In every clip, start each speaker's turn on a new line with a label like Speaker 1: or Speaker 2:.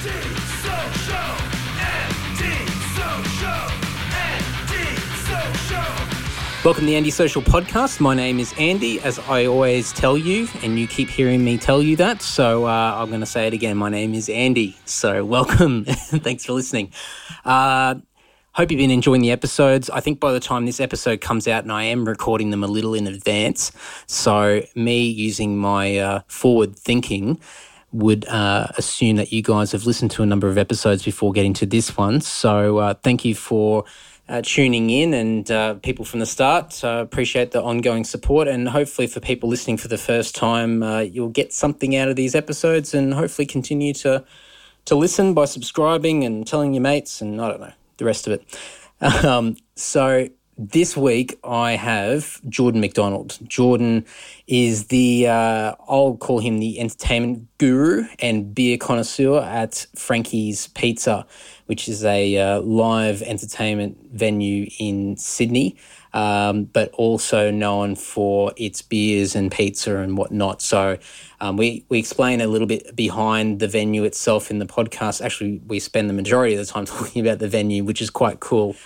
Speaker 1: Welcome to the Andy Social Podcast. My name is Andy, as I always tell you, and you keep hearing me tell you that, so I'm going to say it again. My name is Andy, so welcome. Thanks for listening. Hope you've been enjoying the episodes. I think by the time this episode comes out, and I am recording them a little in advance, so me using my forward thinking would assume that you guys have listened to a number of episodes before getting to this one. So thank you for tuning in and people from the start. Appreciate the ongoing support, and hopefully for people listening for the first time, you'll get something out of these episodes and hopefully continue to listen by subscribing and telling your mates and I don't know, the rest of it. So this week I have Jordan McDonald. Jordan is the, I'll call him the entertainment guru and beer connoisseur at Frankie's Pizza, which is a live entertainment venue in Sydney, but also known for its beers and pizza and whatnot. So we explain a little bit behind the venue itself in the podcast. Actually, we spend the majority of the time talking about the venue, which is quite cool.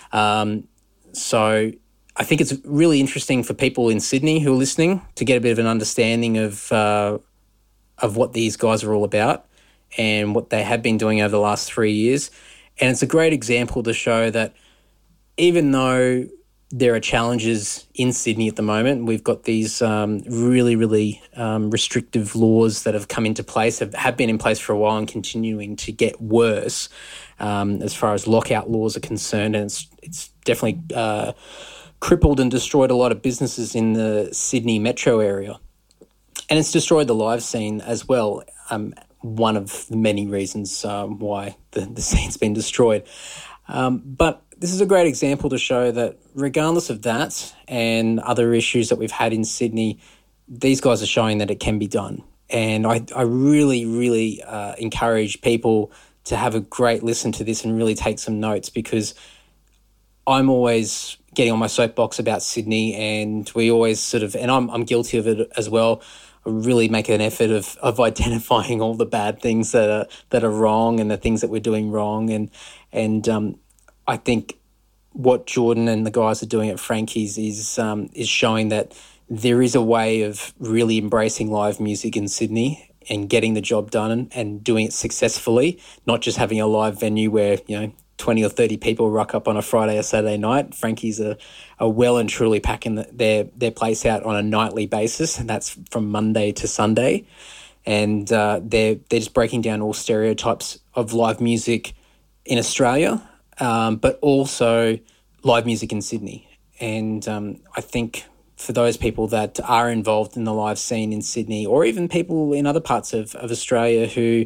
Speaker 1: So I think it's really interesting for people in Sydney who are listening to get a bit of an understanding of what these guys are all about and what they have been doing over the last 3 years. And it's a great example to show that even though there are challenges in Sydney at the moment, we've got these really restrictive laws that have come into place, have been in place for a while and continuing to get worse as far as lockout laws are concerned. And it's definitely crippled and destroyed a lot of businesses in the Sydney metro area. And it's destroyed the live scene as well. One of the many reasons why the scene's been destroyed. But this is a great example to show that regardless of that and other issues that we've had in Sydney, these guys are showing that it can be done. And I really encourage people to have a great listen to this and really take some notes, because I'm always getting on my soapbox about Sydney, and we always and I'm guilty of it as well, really make an effort of identifying all the bad things that are wrong and the things that we're doing wrong. And I think what Jordan and the guys are doing at Frankie's is showing that there is a way of really embracing live music in Sydney and getting the job done and doing it successfully, not just having a live venue where, 20 or 30 people rock up on a Friday or Saturday night. Frankie's are well and truly packing their place out on a nightly basis, and that's from Monday to Sunday. And they're just breaking down all stereotypes of live music in Australia, but also live music in Sydney. And I think for those people that are involved in the live scene in Sydney, or even people in other parts of Australia who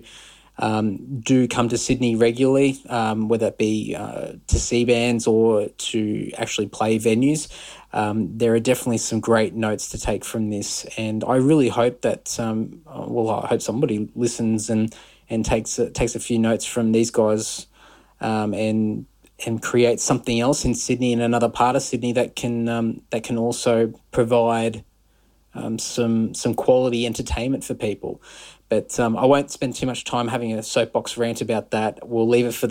Speaker 1: do come to Sydney regularly, whether it be to see bands or to actually play venues, there are definitely some great notes to take from this. And I really hope that, I hope somebody listens and takes a few notes from these guys and create something else in Sydney, in another part of Sydney that can also provide some quality entertainment for people. But I won't spend too much time having a soapbox rant about that. We'll leave it for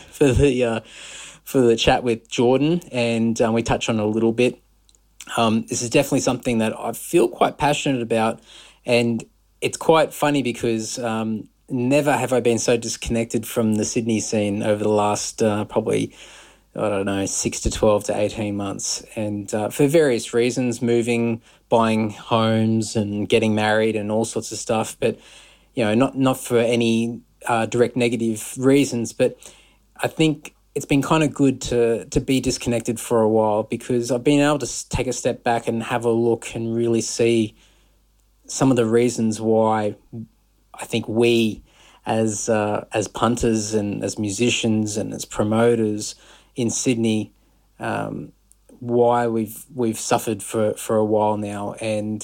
Speaker 1: the chat with Jordan, and we touch on it a little bit. This is definitely something that I feel quite passionate about, and it's quite funny because never have I been so disconnected from the Sydney scene over the last probably 6 to 12 to 18 months. And for various reasons, moving, buying homes and getting married and all sorts of stuff. But, not for any direct negative reasons. But I think it's been kind of good to be disconnected for a while, because I've been able to take a step back and have a look and really see some of the reasons why I think we as punters and as musicians and as promoters in Sydney, why we've suffered for a while now, and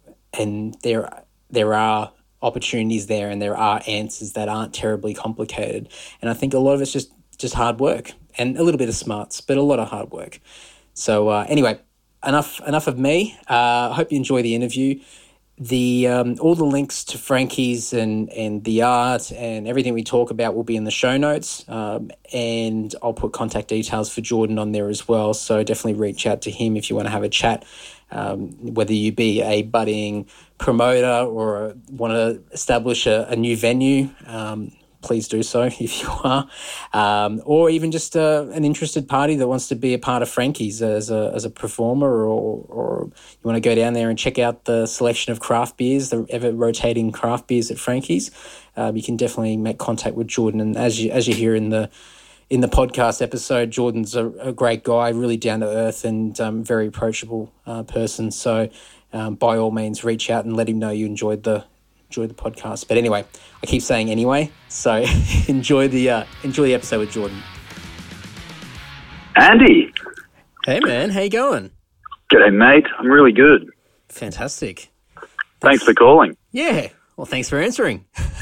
Speaker 1: there are opportunities there, and there are answers that aren't terribly complicated. And I think a lot of it's just hard work and a little bit of smarts, but a lot of hard work. So anyway, enough of me. I hope you enjoy the interview. the all the links to Frankie's and the art and everything we talk about will be in the show notes, and I'll put contact details for Jordan on there as well. So definitely reach out to him if you want to have a chat, whether you be a budding promoter or want to establish a new venue. Please do so if you are, or even just an interested party that wants to be a part of Frankie's as a performer, or you want to go down there and check out the selection of craft beers, the ever rotating craft beers at Frankie's. You can definitely make contact with Jordan, and as you hear in the podcast episode, Jordan's a great guy, really down to earth and very approachable person. So by all means, reach out and let him know you enjoyed the podcast. But anyway, I keep saying anyway, so enjoy the episode with Jordan.
Speaker 2: Andy.
Speaker 1: Hey man, how you going?
Speaker 2: G'day mate, I'm really good.
Speaker 1: Fantastic.
Speaker 2: Thanks for calling.
Speaker 1: Yeah, well thanks for answering.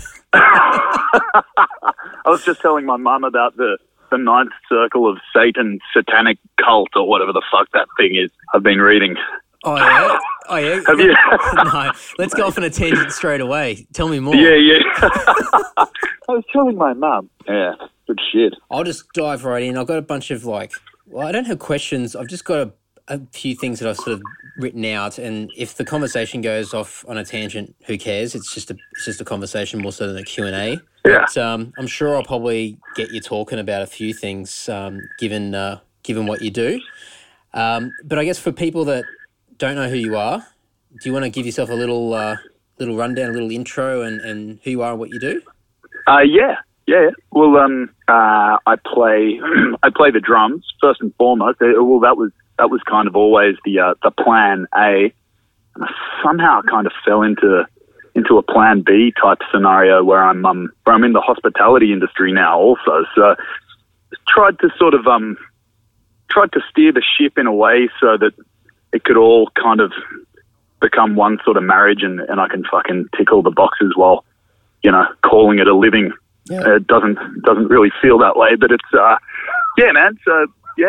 Speaker 2: I was just telling my mum about the ninth circle of Satan satanic cult or whatever the fuck that thing is I've been reading.
Speaker 1: Oh yeah? Oh yeah?
Speaker 2: Have you?
Speaker 1: No, let's go off on a tangent straight away. Tell me more.
Speaker 2: Yeah. I was telling my mum. Yeah, good shit.
Speaker 1: I'll just dive right in. I've got a bunch of I don't have questions. I've just got a few things that I've sort of written out, and if the conversation goes off on a tangent, who cares? It's just a conversation more so than a Q&A.
Speaker 2: Yeah.
Speaker 1: But I'm sure I'll probably get you talking about a few things, given what you do. But I guess for people that don't know who you are, do you want to give yourself a little rundown, a little intro, and who you are and what you do?
Speaker 2: Yeah. Well, I play the drums first and foremost. Well, that was kind of always the plan A, and I somehow kind of fell into a plan B type scenario where I'm in the hospitality industry now also. So tried to steer the ship in a way so that it could all kind of become one sort of marriage, and I can fucking tick all the boxes while, calling it a living. Yeah. It doesn't really feel that way, but it's yeah, man. So yeah,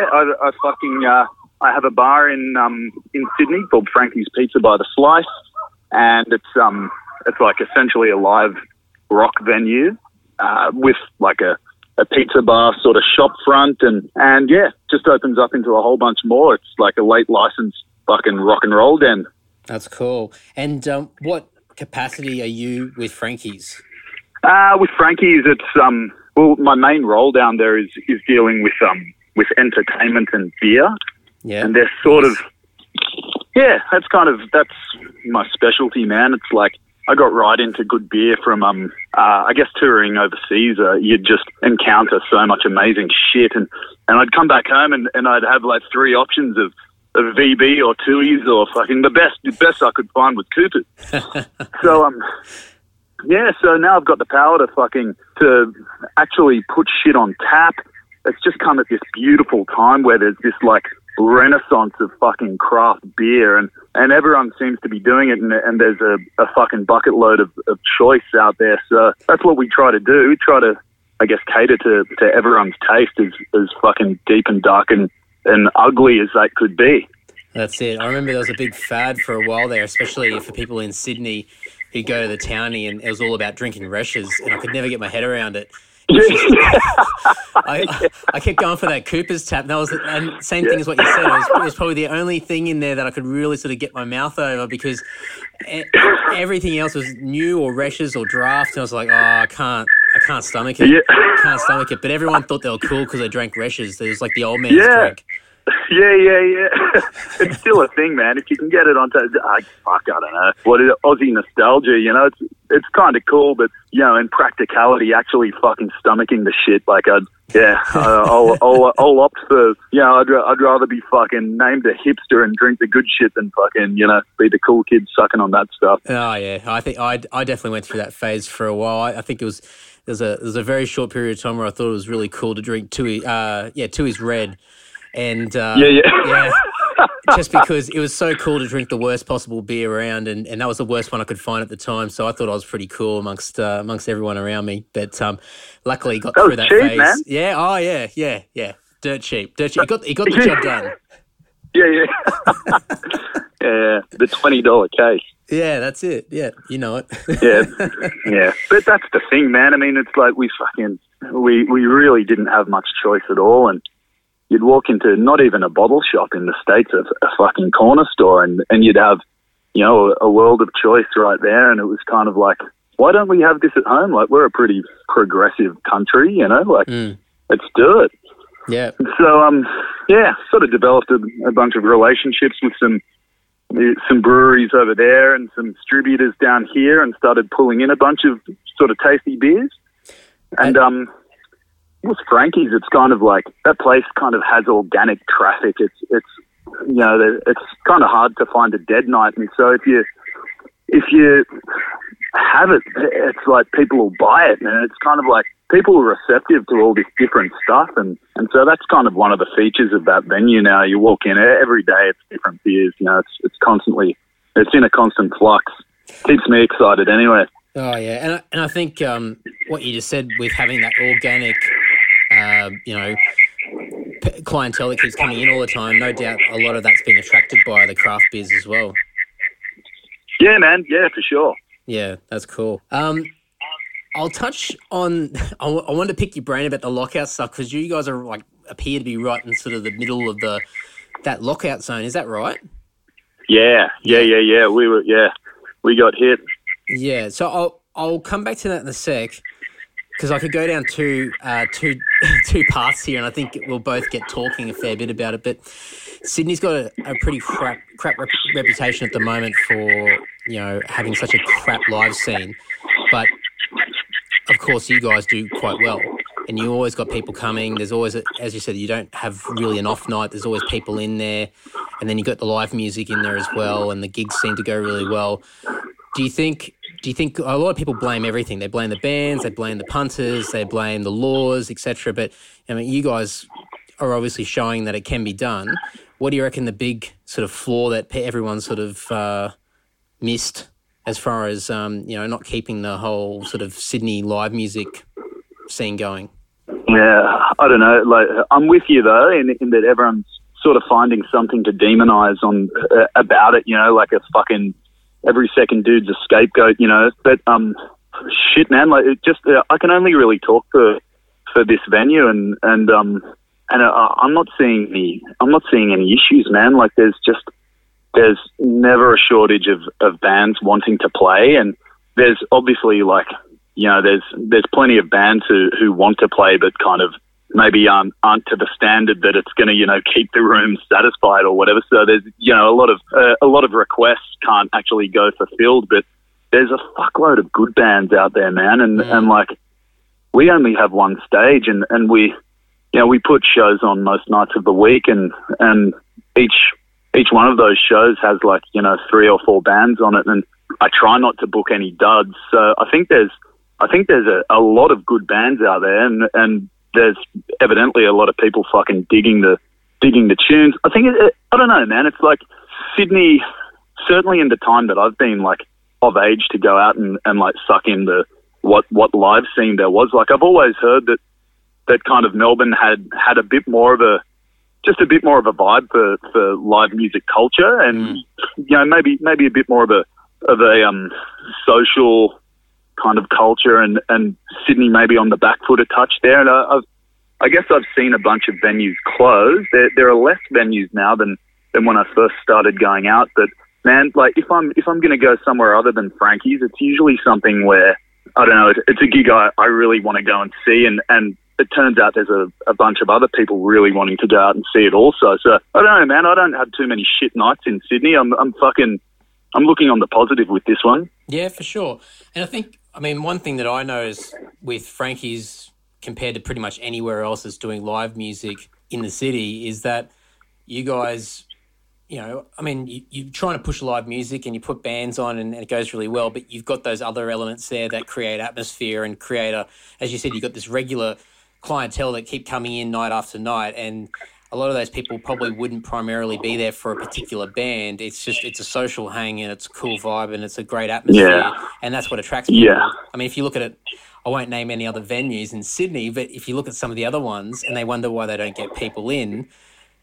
Speaker 2: I have a bar in Sydney called Frankie's Pizza by the Slice, and it's like essentially a live rock venue with like a pizza bar sort of shop front, and yeah, just opens up into a whole bunch more. It's like a late licensed fucking rock and roll den.
Speaker 1: That's cool. And what capacity are you with Frankie's?
Speaker 2: With Frankie's, it's well, my main role down there is dealing with entertainment and beer.
Speaker 1: Yeah.
Speaker 2: And they're sort of, yeah, that's my specialty, man. It's like I got right into good beer from I guess touring overseas. You'd just encounter so much amazing shit, and I'd come back home and I'd have like three options of VB or Tui's, or fucking the best I could find was Cooper's. So yeah, so now I've got the power to actually put shit on tap. It's just come at this beautiful time where there's this like renaissance of fucking craft beer, and everyone seems to be doing it, and there's a fucking bucket load of choice out there. So that's what we try to do. We try to, I guess, cater to everyone's taste as fucking deep and dark and ugly as that could be.
Speaker 1: That's it. I remember there was a big fad for a while there, especially for people in Sydney who go to the townie, and it was all about drinking Reshes, and I could never get my head around it. I kept going for that Cooper's tap, and same thing as what you said. It was probably the only thing in there that I could really sort of get my mouth over, because everything else was new or Reshes or draft, and I was like, I can't stomach it. I can't stomach it. But everyone thought they were cool because they drank Reshes. It was like the old man's drink.
Speaker 2: Yeah. It's still a thing, man. If you can get it onto, I don't know. What is it? Aussie nostalgia, it's kind of cool, but, in practicality, actually fucking stomaching the shit, I'll opt for, I'd rather be fucking named a hipster and drink the good shit than fucking, be the cool kid sucking on that stuff.
Speaker 1: Oh, yeah. I think I definitely went through that phase for a while. I think there's a very short period of time where I thought it was really cool to drink Tui's Red. And yeah, just because it was so cool to drink the worst possible beer around, and that was the worst one I could find at the time. So I thought I was pretty cool amongst everyone around me. But luckily got through that
Speaker 2: cheap,
Speaker 1: phase.
Speaker 2: Man.
Speaker 1: Yeah, oh yeah, dirt cheap. He got the job done.
Speaker 2: Yeah. Yeah, the $20 case.
Speaker 1: Yeah, that's it. Yeah, you know it.
Speaker 2: Yeah. But that's the thing, man. I mean, it's like we really didn't have much choice at all, and you'd walk into not even a bottle shop in the States, a fucking corner store, and you'd have, you know, a world of choice right there, and it was kind of like, why don't we have this at home? Like, we're a pretty progressive country, you know, like, let's do it.
Speaker 1: Yeah.
Speaker 2: So, sort of developed a bunch of relationships with some breweries over there and some distributors down here, and started pulling in a bunch of sort of tasty beers. And with Frankie's, it's kind of like that place kind of has organic traffic. It's you know, it's kind of hard to find a dead night, and so if you have it, it's like people will buy it, and it's kind of like people are receptive to all this different stuff, and so that's kind of one of the features of that venue now. You walk in every day, it's different beers, you know, it's in a constant flux. Keeps me excited anyway.
Speaker 1: Oh yeah, and I think what you just said with having that organic, you know, clientele that keeps coming in all the time, no doubt a lot of that's been attracted by the craft beers as well.
Speaker 2: Yeah, man. Yeah, for sure.
Speaker 1: Yeah, that's cool. I'll touch on. I wanted to pick your brain about the lockout stuff, because you guys are like appear to be right in sort of the middle of that lockout zone. Is that right? Yeah. We got hit. Yeah. So I'll come back to that in a sec, because I could go down two paths here, and I think we'll both get talking a fair bit about it. But Sydney's got a pretty crap reputation at the moment for, you know, having such a crap live scene. But of course, you guys do quite well, and you always got people coming. There's always, as you said, you don't have really an off night. There's always people in there, and then you got the live music in there as well, and the gigs seem to go really well. Do you think a lot of people blame everything? They blame the bands, they blame the punters, they blame the laws, etc. But I mean, you guys are obviously showing that it can be done. What do you reckon the big sort of flaw that everyone sort of missed, as far as you know, not keeping the whole sort of Sydney live music scene going?
Speaker 2: Yeah, I don't know. Like, I'm with you though, in that everyone's sort of finding something to demonise on about it. You know, like a fucking every second dude's a scapegoat. You know, but shit, man. Like, it just I can only really talk for this venue, and I'm not seeing any issues, man. Like, there's never a shortage of bands wanting to play, and there's obviously, like, you know, there's plenty of bands who want to play but kind of maybe aren't to the standard that it's going to, you know, keep the room satisfied or whatever. So there's, you know, a lot of requests can't actually go fulfilled, but there's a fuckload of good bands out there, man, and like, we only have one stage, and we, you know, we put shows on most nights of the week, and each one of those shows has, like, you know, 3 or 4 bands on it, and I try not to book any duds. So I think there's a lot of good bands out there, and there's evidently a lot of people fucking digging the tunes. I think I don't know, man. It's like Sydney, certainly in the time that I've been, like, of age to go out and like suck in what live scene there was. Like, I've always heard that kind of Melbourne had a bit more of a vibe for live music culture, and you know, maybe a bit more of a social kind of culture, and Sydney maybe on the back foot a touch there. And I guess I've seen a bunch of venues close. There are less venues now than when I first started going out. But man, like, if I'm going to go somewhere other than Frankie's, it's usually something where, I don't know, it's a gig I really want to go and see, and it turns out there's a bunch of other people really wanting to go out and see it also. So I don't know, man. I don't have too many shit nights in Sydney. I'm looking on the positive with this one.
Speaker 1: Yeah, for sure. And I mean, one thing that I notice with Frankie's compared to pretty much anywhere else that's doing live music in the city is that you guys, you know, I mean, you're trying to push live music and you put bands on and it goes really well, but you've got those other elements there that create atmosphere and create as you said, you've got this regular clientele that keep coming in night after night, and a lot of those people probably wouldn't primarily be there for a particular band. It's a social hang, and it's a cool vibe, and it's a great atmosphere, and that's what attracts people. Yeah. I mean, if you look at it, I won't name any other venues in Sydney, but if you look at some of the other ones and they wonder why they don't get people in,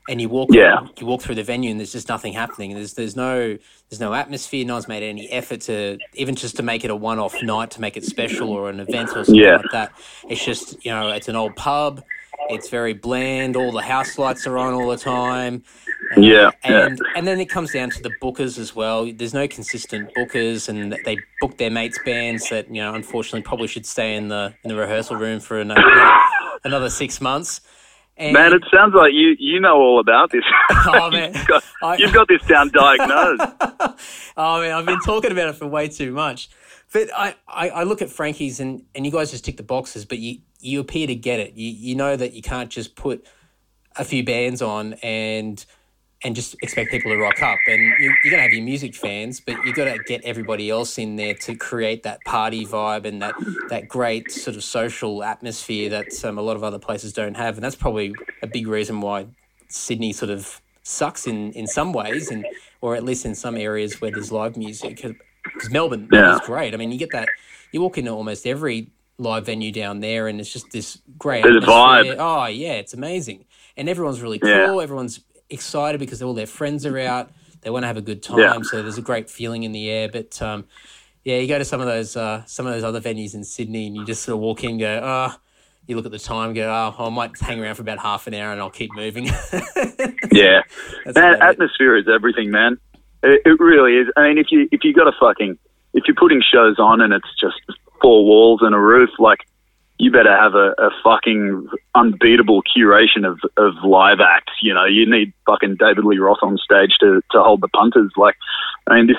Speaker 1: and you walk through the venue and there's just nothing happening. There's no atmosphere. No one's made any effort to even just to make it a one-off night, to make it special or an event or something like that. It's just, it's an old pub. It's very bland. All the house lights are on all the time. And then it comes down to the bookers as well. There's no consistent bookers, and they book their mates' bands that, unfortunately probably should stay in the rehearsal room for another 6 months. And
Speaker 2: man, it sounds like you know all about this.
Speaker 1: Oh, man.
Speaker 2: You've got this down diagnosed.
Speaker 1: Oh, man, I've been talking about it for way too much. But I look at Frankie's and you guys just tick the boxes, but you appear to get it. You know that you can't just put a few bands on and just expect people to rock up. And you're going to have your music fans, but you've got to get everybody else in there to create that party vibe and that great sort of social atmosphere that a lot of other places don't have. And that's probably a big reason why Sydney sort of sucks in some ways, or at least in some areas where there's live music. Because Melbourne is great. I mean, you get that, you walk into almost every live venue down there and it's just this great atmosphere.
Speaker 2: Vibe.
Speaker 1: Oh, yeah, it's amazing. And everyone's really cool. Everyone's excited because all their friends are out. They want to have a good time, so there's a great feeling in the air. But you go to some of those other venues in Sydney, and you just sort of walk in, and go, you look at the time, and go, I might hang around for about half an hour, and I'll keep moving.
Speaker 2: Yeah, man, atmosphere is everything, man. It really is. I mean, if you're putting shows on and it's just four walls and a roof, like, you better have a fucking unbeatable curation of live acts. You need fucking David Lee Roth on stage to hold the punters. Like, I mean,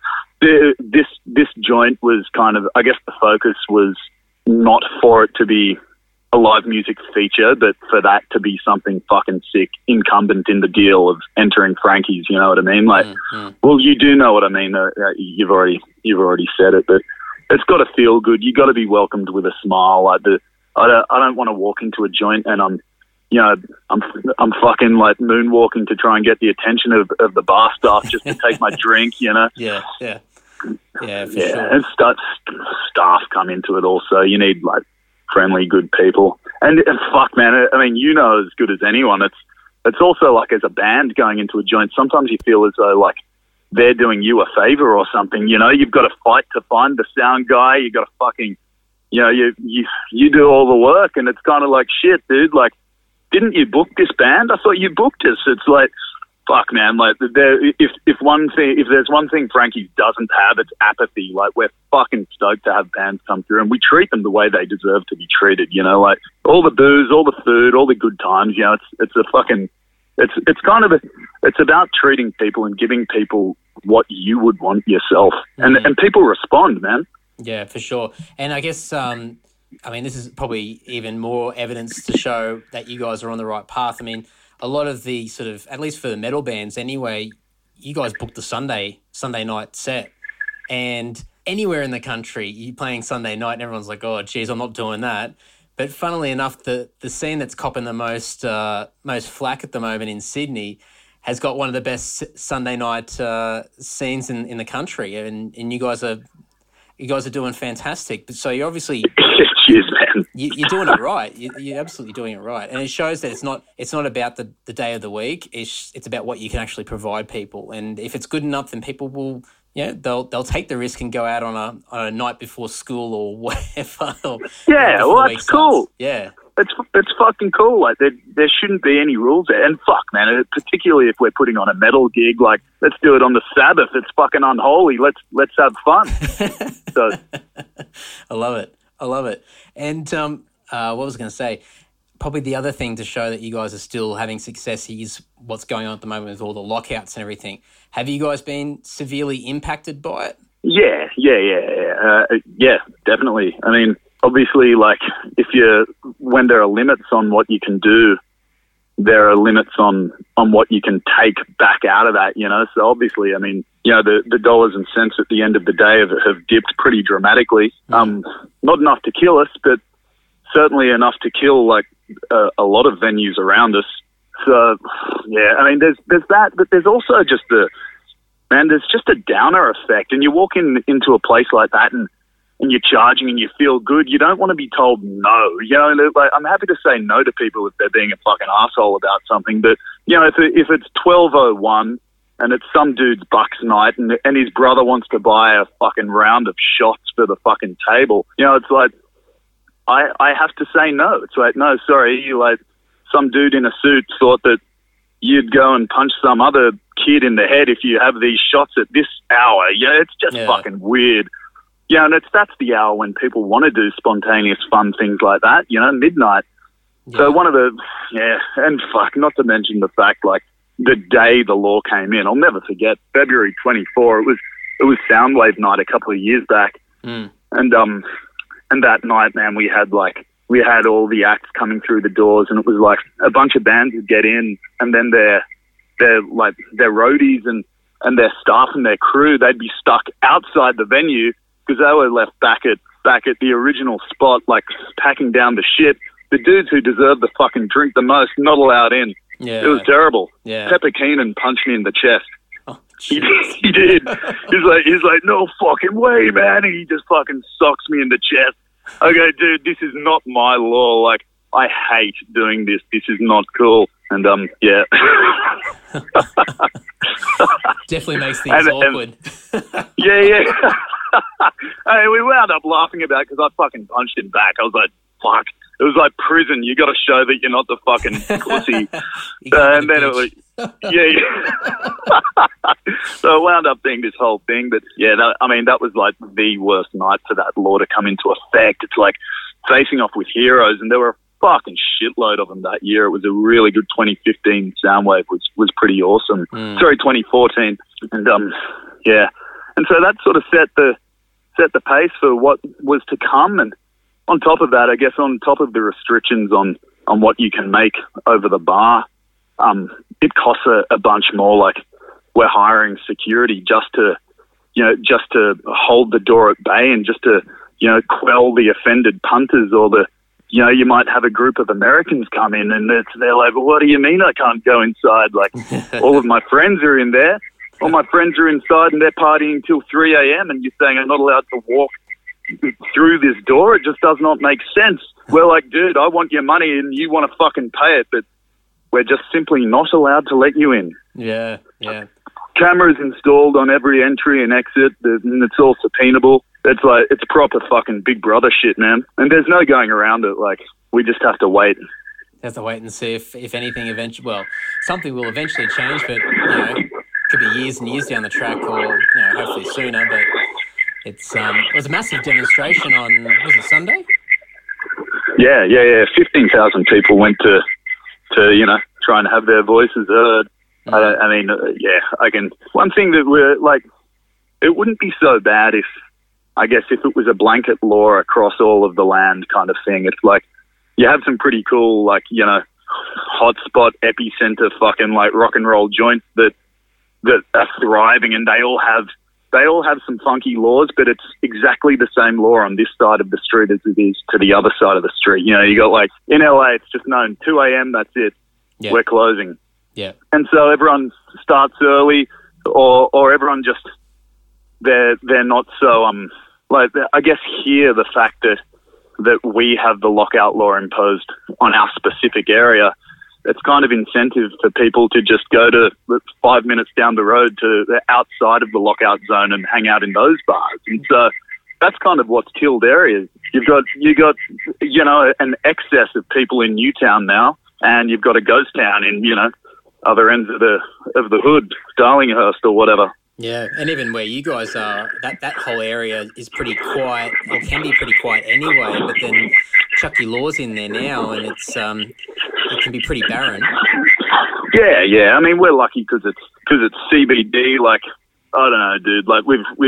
Speaker 2: this joint was kind of, I guess the focus was not for it to be a live music feature, but for that to be something fucking sick, incumbent in the deal of entering Frankie's. You know what I mean? Like, well, you do know what I mean. You've already said it, but it's got to feel good. You got to be welcomed with a smile. Like, I don't want to walk into a joint and I'm fucking like moonwalking to try and get the attention of the bar staff just to take my drink.
Speaker 1: Yeah, for sure.
Speaker 2: And staff come into it also. You need like friendly, good people. And fuck, man, I mean, as good as anyone. It's also like, as a band going into a joint, sometimes you feel as though like they're doing you a favor or something. You've got to fight to find the sound guy. You got to fucking, you do all the work, and it's kind of like, shit, dude. Like, didn't you book this band? I thought you booked us. It's like, fuck, man. Like, if there's one thing Frankie doesn't have, it's apathy. Like, we're fucking stoked to have bands come through, and we treat them the way they deserve to be treated. Like all the booze, all the food, all the good times. It's a fucking. It's about treating people and giving people what you would want yourself, and people respond, man.
Speaker 1: Yeah, for sure. And I guess, this is probably even more evidence to show that you guys are on the right path. I mean, a lot of the sort of, at least for the metal bands anyway, you guys booked the Sunday night set, and anywhere in the country, you're playing Sunday night, and everyone's like, "Oh, geez, I'm not doing that." But funnily enough, the scene that's copping the most flack at the moment in Sydney has got one of the best Sunday night scenes in the country, and you guys are doing fantastic. So you're obviously
Speaker 2: cheers, man.
Speaker 1: You're doing it right. You're absolutely doing it right, and it shows that it's not about the day of the week. It's about what you can actually provide people, and if it's good enough, then people will. They'll take the risk and go out on a night before school or whatever.
Speaker 2: That's cool.
Speaker 1: Yeah,
Speaker 2: it's fucking cool. Like, there shouldn't be any rules there. And fuck, man, particularly if we're putting on a metal gig, like, let's do it on the Sabbath. It's fucking unholy. Let's have fun. So,
Speaker 1: I love it. And what was I going to say? Probably the other thing to show that you guys are still having success is what's going on at the moment with all the lockouts and everything. Have you guys been severely impacted by it?
Speaker 2: Yeah, definitely. I mean, obviously, like, when there are limits on what you can do, there are limits on what you can take back out of that, So obviously, I mean, the dollars and cents at the end of the day have dipped pretty dramatically. Not enough to kill us, but certainly enough to kill, like, a lot of venues around us. So, yeah, I mean, there's that, but there's also just there's just a downer effect. And you walk into a place like that and you're charging and you feel good. You don't want to be told no. Like, I'm happy to say no to people if they're being a fucking asshole about something, but you know, if it's 12:01 and it's some dude's bucks night and his brother wants to buy a fucking round of shots for the fucking table, you know, it's like, I have to say no. It's like, no, sorry, you like some dude in a suit thought that you'd go and punch some other kid in the head if you have these shots at this hour. Yeah, it's just fucking weird. Yeah, and that's the hour when people want to do spontaneous fun things like that, you know, midnight. Yeah. So one of the, and fuck, not to mention the fact, like, the day the law came in, I'll never forget, February 24, it was Soundwave night a couple of years back. And that night, man, we had all the acts coming through the doors, and it was like a bunch of bands would get in, and then their roadies and their staff and their crew, they'd be stuck outside the venue because they were left back at the original spot, like packing down the shit. The dudes who deserved the fucking drink the most, not allowed in. Yeah, it was terrible. Yeah. Pepper Keenan punched me in the chest.
Speaker 1: Oh,
Speaker 2: he did. He's like, no fucking way, man. And he just fucking socks me in the chest. I go, dude, this is not my law. Like, I hate doing this. This is not cool. And, yeah.
Speaker 1: Definitely makes things awkward.
Speaker 2: Yeah. Hey, we wound up laughing about it because I fucking punched him back. I was like, fuck. It was like prison. You got to show that you're not the fucking pussy. And then it was, So it wound up being this whole thing. But yeah, that was like the worst night for that law to come into effect. It's like facing off with heroes, and there were a fucking shitload of them that year. It was a really good 2015 Soundwave was pretty awesome. Sorry, 2014, and yeah, and so that sort of set the pace for what was to come. And on top of that, I guess on top of the restrictions on what you can make over the bar, it costs a bunch more. Like, we're hiring security just to hold the door at bay and just to, you know, quell the offended punters, or you know, you might have a group of Americans come in and they're like, well, what do you mean I can't go inside? Like, all of my friends are in there. All my friends are inside and they're partying till 3 a.m. and you're saying I'm not allowed to walk through this door? It just does not make sense. We're like, dude, I want your money and you want to fucking pay it, but we're just simply not allowed to let you in.
Speaker 1: Yeah.
Speaker 2: Cameras installed on every entry and exit, and it's all subpoenable. It's like, it's proper fucking Big Brother shit, man. And there's no going around it. Like, we just have to wait.
Speaker 1: Have to wait and see if anything eventually, well, something will eventually change, but, you know, could be years and years down the track, or, you know, hopefully sooner. But it was a massive demonstration on, was it Sunday?
Speaker 2: Yeah. 15,000 people went to you know, try and have their voices heard. I mean, one thing that we're like, it wouldn't be so bad if it was a blanket law across all of the land kind of thing. It's like, you have some pretty cool, like, you know, hotspot epicenter fucking like rock and roll joints that are thriving, and they all have some funky laws, but it's exactly the same law on this side of the street as it is to the other side of the street. You know, you got, like, in LA, it's just known 2 a.m., that's it. Yeah. We're closing.
Speaker 1: Yeah.
Speaker 2: And so everyone starts early, or everyone just, they're not so, like, I guess here the fact that we have the lockout law imposed on our specific area, it's kind of incentive for people to just go to 5 minutes down the road to the outside of the lockout zone and hang out in those bars. And so that's kind of what's killed areas. You got, you know, an excess of people in Newtown now, and you've got a ghost town in, you know, other ends of the hood, Darlinghurst or whatever.
Speaker 1: Yeah, and even where you guys are, that whole area is pretty quiet, or can be pretty quiet anyway, but then chuck your laws in there now and it can be pretty barren.
Speaker 2: Yeah. I mean, we're lucky because it's CBD. Like, I don't know, dude. Like,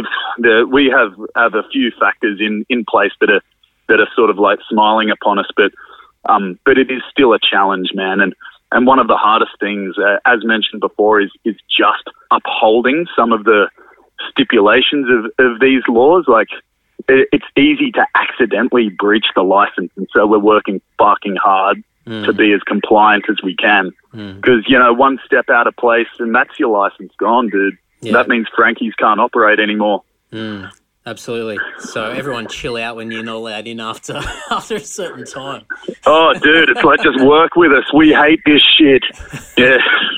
Speaker 2: we have a few factors in place that are sort of like smiling upon us, but it is still a challenge, man. And one of the hardest things, as mentioned before, is just upholding some of the stipulations of these laws. Like, it's easy to accidentally breach the license, and so we're working fucking hard to be as compliant as we can. Because, you know, one step out of place and that's your license gone, dude. Yeah. That means Frankie's can't operate anymore.
Speaker 1: Absolutely. So everyone chill out when you're not allowed in after a certain time.
Speaker 2: Oh, dude, it's like, just work with us. We hate this shit. Yeah.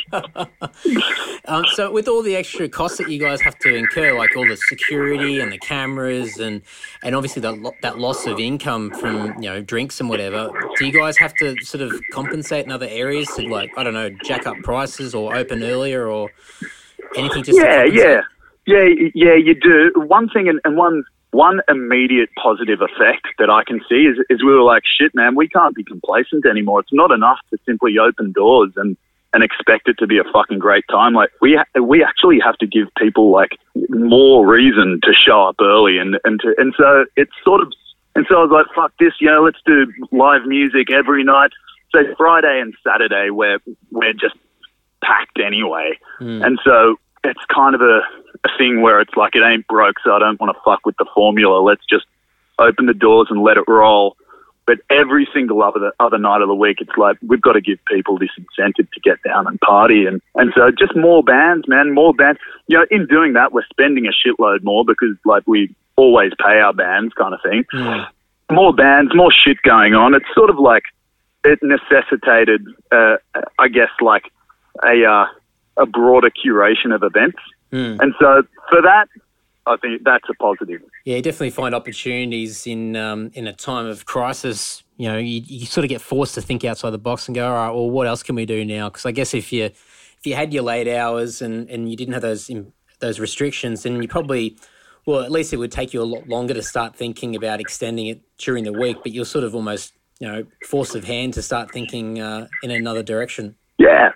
Speaker 1: So with all the extra costs that you guys have to incur, like all the security and the cameras and obviously that loss of income from, drinks and whatever, do you guys have to sort of compensate in other areas to, like, I don't know, jack up prices or open earlier or anything just to compensate?
Speaker 2: Yeah, you do. One thing and one immediate positive effect that I can see is we were like, shit, man, we can't be complacent anymore. It's not enough to simply open doors and expect it to be a fucking great time. Like, we actually have to give people, like, more reason to show up early and so it's sort of, and so I was like, fuck this, let's do live music every night. So Friday and Saturday we're just packed anyway. And so it's kind of a thing where it's like, it ain't broke, so I don't want to fuck with the formula. Let's just open the doors and let it roll. But every single other night of the week, it's like, we've got to give people this incentive to get down and party. And so just more bands, man, more bands. In doing that, we're spending a shitload more because, like, we always pay our bands kind of thing. More bands, more shit going on. It's sort of like, it necessitated, I guess, like a broader curation of events. And so for that, I think that's a positive.
Speaker 1: Yeah, you definitely find opportunities in a time of crisis. You sort of get forced to think outside the box and go, all right, well, what else can we do now? Because I guess if you had your late hours and you didn't have those restrictions, then you probably, well, at least it would take you a lot longer to start thinking about extending it during the week. But you're sort of almost, force of hand to start thinking in another direction.
Speaker 2: Yeah.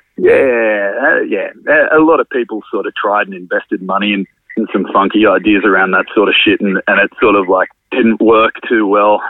Speaker 2: A lot of people sort of tried and invested money in some funky ideas around that sort of shit, and it sort of like didn't work too well.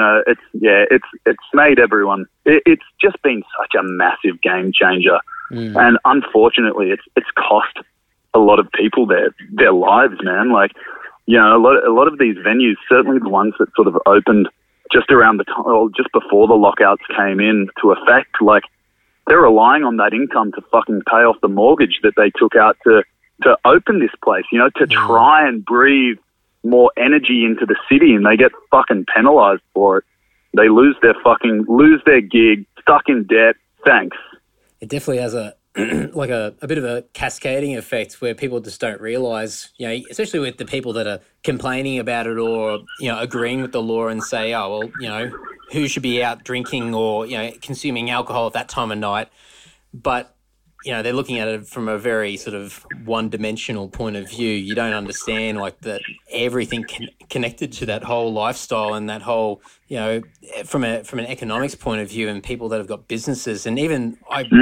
Speaker 2: It's made everyone. It's just been such a massive game changer, and unfortunately, it's cost a lot of people their lives, man. Like, a lot of these venues, certainly the ones that sort of opened just around the time, or just before the lockouts came into effect, like, they're relying on that income to fucking pay off the mortgage that they took out to open this place, to try and breathe more energy into the city, and they get fucking penalized for it. They lose their gig, stuck in debt. Thanks.
Speaker 1: It definitely has a bit of a cascading effect where people just don't realize, especially with the people that are complaining about it or, agreeing with the law and say, oh, well, who should be out drinking or, consuming alcohol at that time of night. But, they're looking at it from a very sort of one-dimensional point of view. You don't understand, like, that everything connected to that whole lifestyle and that whole, from an economics point of view, and people that have got businesses, and even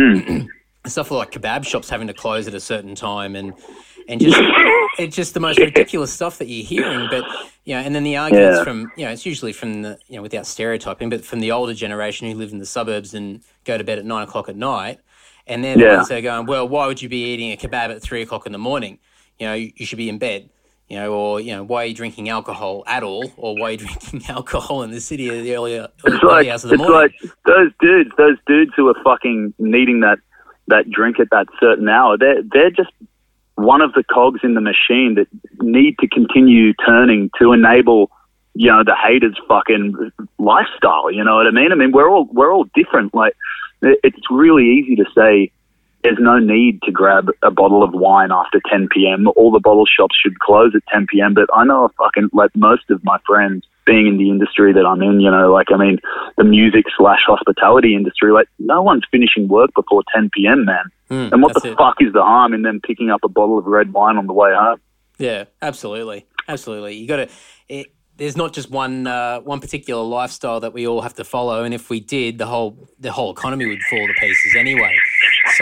Speaker 1: stuff like kebab shops having to close at a certain time, and just it's just the most ridiculous stuff that you're hearing. But and then the arguments from it's usually from the without stereotyping, but from the older generation who live in the suburbs and go to bed at 9 o'clock at night. And then the ones that are going, well, why would you be eating a kebab at 3 o'clock in the morning? You should be in bed. Or why are you drinking alcohol at all? Or why are you drinking alcohol in the city at the early hours of the morning?
Speaker 2: It's like those dudes who are fucking needing that drink at that certain hour, they're just one of the cogs in the machine that need to continue turning to enable, the haters' fucking lifestyle. You know what I mean? I mean, we're all different. Like, it's really easy to say there's no need to grab a bottle of wine after 10 p.m. All the bottle shops should close at 10 p.m. But I know most of my friends, being in the industry that I'm in, the music / hospitality industry, like, no one's finishing work before 10 p.m., man. And what the fuck is the harm in them picking up a bottle of red wine on the way home?
Speaker 1: Yeah, absolutely. You got to... There's not just one particular lifestyle that we all have to follow, and if we did, the whole economy would fall to pieces anyway. So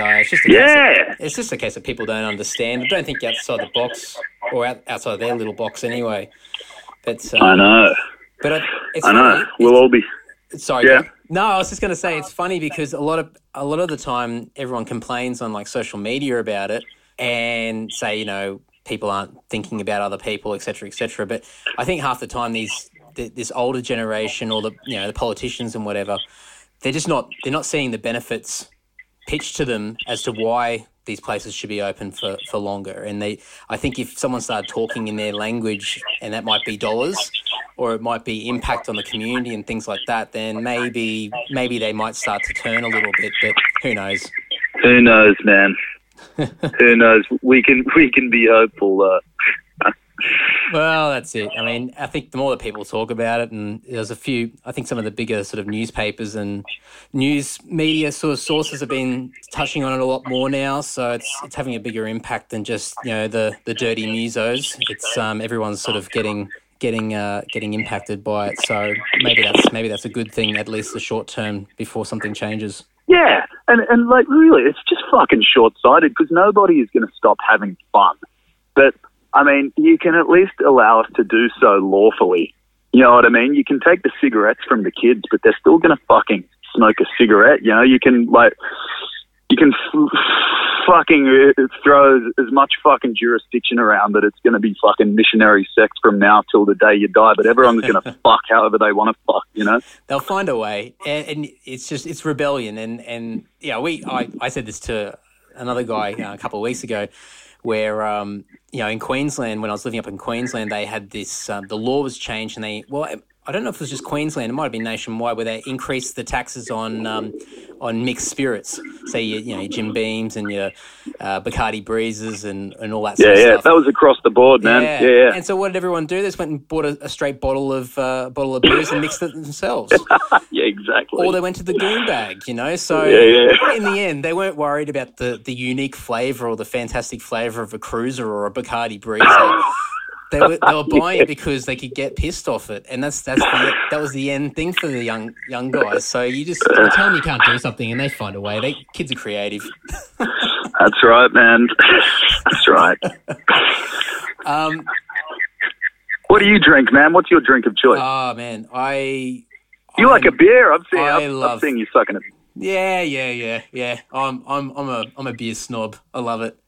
Speaker 1: it's just a case of people don't understand. I don't think outside the box or outside their little box anyway. But
Speaker 2: I know.
Speaker 1: But
Speaker 2: I know. We'll all be.
Speaker 1: Sorry. Yeah. No, I was just going to say it's funny because a lot of the time everyone complains on like social media about it and say people aren't thinking about other people, et cetera, but I think half the time this older generation or the politicians and whatever, they're not seeing the benefits pitched to them as to why these places should be open for longer. And I think if someone started talking in their language, and that might be dollars, or it might be impact on the community and things like that, then maybe they might start to turn a little bit. But who knows?
Speaker 2: Who knows, man? Who knows? We can be hopeful.
Speaker 1: Well, that's it. I mean, I think the more that people talk about it, and there's a few, I think some of the bigger sort of newspapers and news media sort of sources have been touching on it a lot more now. So it's having a bigger impact than just, the dirty musos. It's everyone's sort of getting impacted by it. So maybe that's a good thing, at least the short term, before something changes.
Speaker 2: Yeah, and like really, it's just fucking short-sighted because nobody is going to stop having fun. But I mean, you can at least allow us to do so lawfully. You know what I mean? You can take the cigarettes from the kids, but they're still going to fucking smoke a cigarette. You can fucking throw as much fucking jurisdiction around that it's going to be fucking missionary sex from now till the day you die, but everyone's going to fuck however they want to fuck,
Speaker 1: They'll find a way, and it's rebellion. And I said this to another guy a couple of weeks ago, where in Queensland, when I was living up in Queensland, they had this the law was changed, and I don't know if it was just Queensland, it might have been nationwide, where they increased the taxes on mixed spirits. So your Jim Beams and your Bacardi Breezes and all that sort of stuff. Yeah,
Speaker 2: that was across the board, man. Yeah.
Speaker 1: And so what did everyone do? They just went and bought a straight bottle of booze and mixed it themselves.
Speaker 2: Yeah, exactly.
Speaker 1: Or they went to the goon bag, So in the end, they weren't worried about the unique flavour or the fantastic flavour of a Cruiser or a Bacardi Breezer. They were buying it because they could get pissed off it, and that was the end thing for the young guys. So you tell them you can't do something, and they find a way. Kids are creative.
Speaker 2: That's right, man. That's right. What do you drink, man? What's your drink of choice?
Speaker 1: Oh man,
Speaker 2: you like a beer? I've seen you sucking it.
Speaker 1: Yeah. I'm a beer snob. I love it.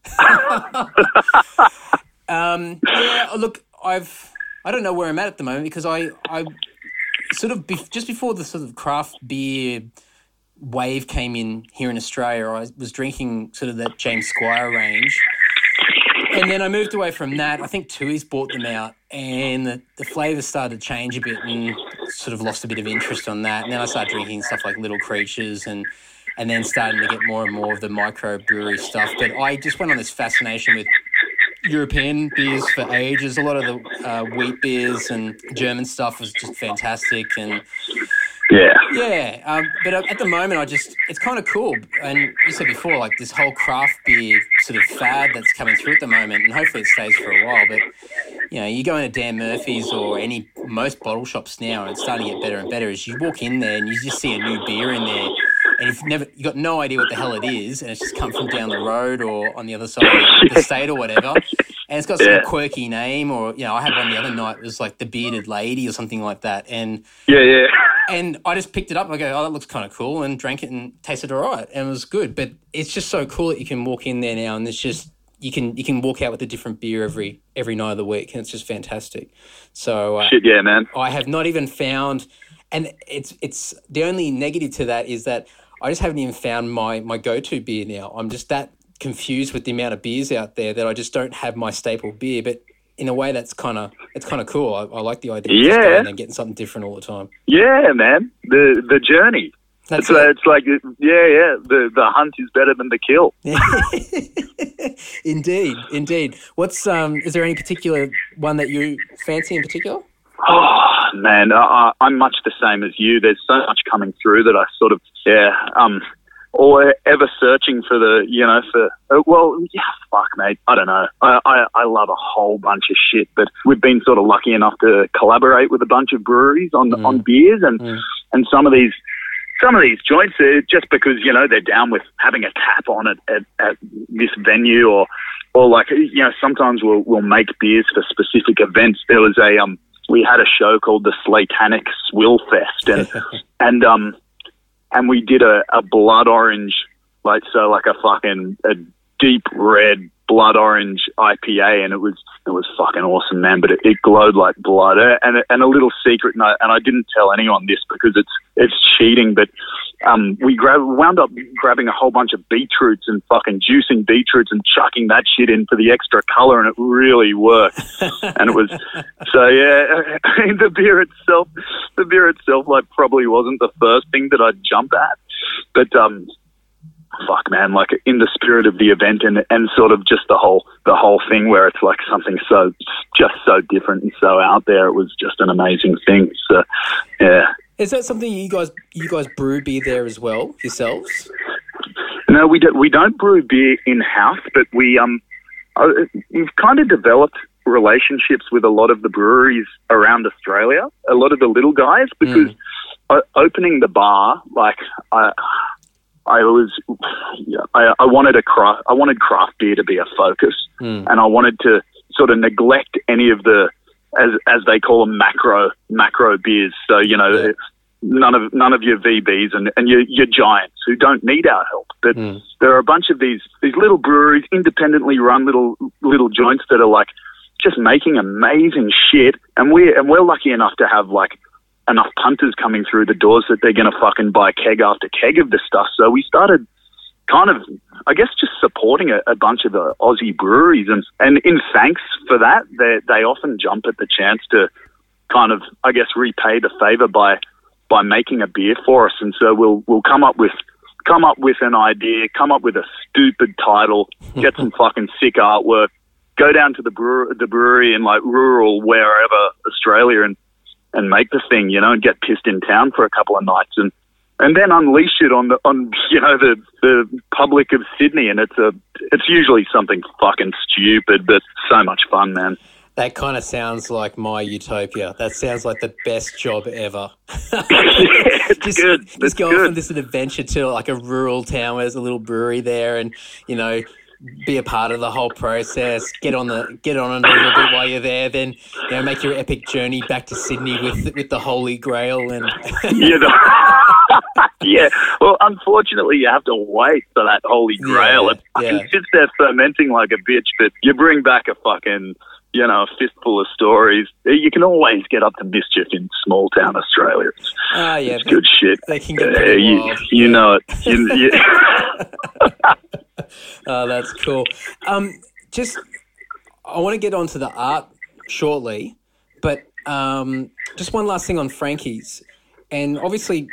Speaker 1: Look, I don't know where I'm at the moment because I sort of just before the sort of craft beer wave came in here in Australia, I was drinking sort of that James Squire range, and then I moved away from that. I think Tui's bought them out, and the flavours started to change a bit, and sort of lost a bit of interest on that. And then I started drinking stuff like Little Creatures, and then starting to get more and more of the microbrewery stuff. But I just went on this fascination with European beers for ages. A lot of the wheat beers and German stuff was just fantastic, and but at the moment, it's kind of cool. And you said before, like this whole craft beer sort of fad that's coming through at the moment, and hopefully it stays for a while. But you go into Dan Murphy's or most bottle shops now, and it's starting to get better and better. As you walk in there and you just see a new beer in there, and you've got no idea what the hell it is, and it's just come from down the road or on the other side of the state or whatever, and it's got some quirky name, or I had one the other night. It was like the Bearded Lady or something like that, and and I just picked it up and I go, oh, that looks kind of cool, and drank it and tasted all right, and it was good. But it's just so cool that you can walk in there now, and it's just you can walk out with a different beer every night of the week, and it's just fantastic. So
Speaker 2: man,
Speaker 1: I have not even found, and it's the only negative to that is that I just haven't even found my go-to beer now. I'm just that confused with the amount of beers out there that I just don't have my staple beer. But in a way, it's kind of cool. I like the idea of just going and getting something different all the time.
Speaker 2: Yeah, man. The journey. It's like the hunt is better than the kill.
Speaker 1: Indeed. What's is there any particular one that you fancy in particular?
Speaker 2: Oh man, I'm much the same as you. There's so much coming through that I sort of or ever searching for fuck mate, I don't know. I love a whole bunch of shit, but we've been sort of lucky enough to collaborate with a bunch of breweries on beers, and some of these joints are just because they're down with having a tap on it at this venue, or like sometimes we'll make beers for specific events. There was we had a show called the Slatanic Swill Fest, and we did a blood orange, like a deep red blood orange IPA, and it was fucking awesome, man. But it glowed like blood. And a little secret, and I didn't tell anyone this because it's cheating, but we wound up grabbing a whole bunch of beetroots and fucking juicing beetroots and chucking that shit in for the extra color, and it really worked. And it was so, yeah. I mean, the beer itself, like, probably wasn't the first thing that I'd jump at, but fuck, man, like, in the spirit of the event and sort of just the whole thing where it's like something so different and so out there, it was just an amazing thing. So, yeah.
Speaker 1: Is that something you guys brew beer there as well yourselves?
Speaker 2: No, we don't brew beer in house, but we've kind of developed relationships with a lot of the breweries around Australia, a lot of the little guys, because opening the bar, like, I wanted craft beer to be a focus, and I wanted to sort of neglect any of the, as they call them, macro beers. So, you know, none of your VBs and your giants who don't need our help. But there are a bunch of these little breweries, independently run little joints that are like just making amazing shit, and we're lucky enough to have like enough punters coming through the doors that they're going to fucking buy keg after keg of this stuff. So we started kind of, I guess, just supporting a bunch of the Aussie breweries, and in thanks for that, they often jump at the chance to kind of, I guess, repay the favor by making a beer for us. And so we'll come up with an idea, come up with a stupid title, get some fucking sick artwork, go down to the brewery in like rural wherever Australia and make the thing, you know, and get pissed in town for a couple of nights and then unleash it on you know, the public of Sydney, and it's usually something fucking stupid, but so much fun, man.
Speaker 1: That kind of sounds like my utopia. That sounds like the best job ever.
Speaker 2: It's good.
Speaker 1: Just go off on this adventure to like a rural town where there's a little brewery there, and, you know, be a part of the whole process. Get on it a little bit while you're there. Then, you know, make your epic journey back to Sydney with the Holy Grail and.
Speaker 2: Yeah. Well, unfortunately, you have to wait for that Holy Grail. It sits there fermenting like a bitch, but you bring back a fucking, you know, a fistful of stories. You can always get up to mischief in small town Australia. It's good shit.
Speaker 1: They can get pretty wild.
Speaker 2: You know it.
Speaker 1: Oh, that's cool. I want to get onto the art shortly, but just one last thing on Frankie's. And obviously,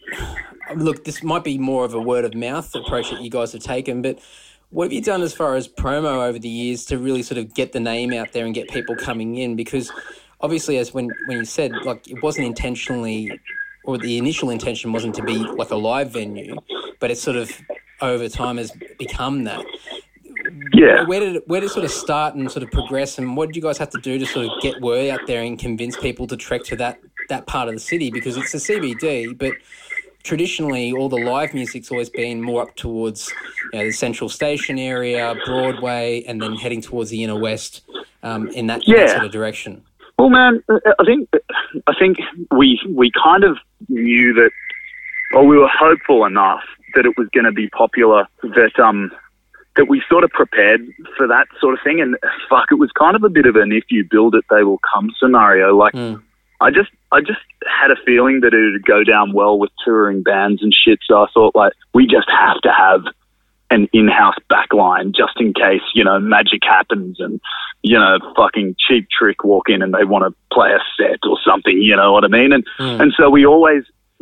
Speaker 1: look, this might be more of a word of mouth approach that you guys have taken, but what have you done as far as promo over the years to really sort of get the name out there and get people coming in? Because obviously, as when you said, like, it wasn't intentionally, or the initial intention wasn't to be like a live venue, but it's sort of over time has become that.
Speaker 2: Yeah.
Speaker 1: Where did it sort of start and sort of progress, and what did you guys have to do to sort of get word out there and convince people to trek to that part of the city? Because it's a CBD, but traditionally all the live music's always been more up towards, you know, the Central Station area, Broadway, and then heading towards the inner west in that sort of direction.
Speaker 2: Well, man, I think we kind of knew that, or we were hopeful enough that it was going to be popular, that we sort of prepared for that sort of thing. And fuck, it was kind of a bit of an if you build it, they will come scenario. Like, I just had a feeling that it would go down well with touring bands and shit. So I thought, like, we just have to have an in-house backline just in case, you know, magic happens and, you know, fucking Cheap Trick walk in and they want to play a set or something, you know what I mean? And so we always